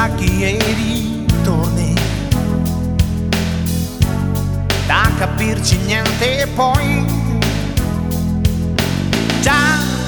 scacchi e ritorni, da capirci niente e poi già